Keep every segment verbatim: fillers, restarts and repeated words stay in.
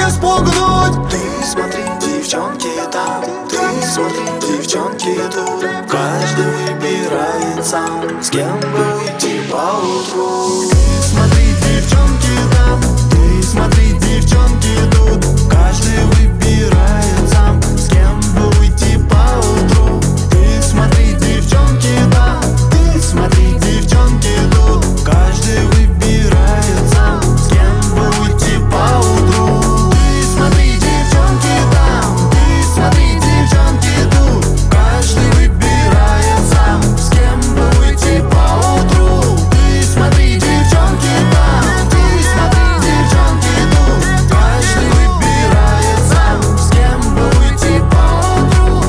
не спугнуть. Ты смотри, девчонки там, ты смотри, девчонки тут. Каждый выбирает сам, с кем бы уйти поутру. Ты смотри, девчонки там, ты смотри, девчонки тут. Каждый выбирает сам, с кем бы уйти поутру. Ты смотри, девчонки там, ты смотри, девчонки тут. Каждый выбирает сам, с кем бы уйти поутру. Ты смотри, девчонки там, ты смотри, девчонки тут. Каждый выбирает сам, с кем бы уйти поутру. Ты смотри, девчонки там, ты смотри, девчонки тут. Каждый выбирает сам, с кем бы уйти поутру.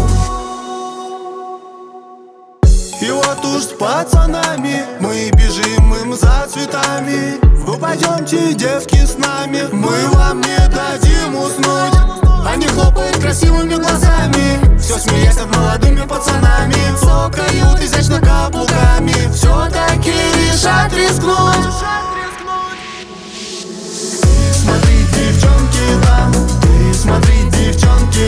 И вот уж с пацанами мы бежим им за цветами. Вы пойдемте, девки, с нами, мы вам не дадим уснуть. Они хлопают красивыми глазами, все смеясь над молодыми пацанами. Цокают изящно каблуками, все-таки решат рискнуть. Ты смотри, девчонки там, ты смотри, девчонки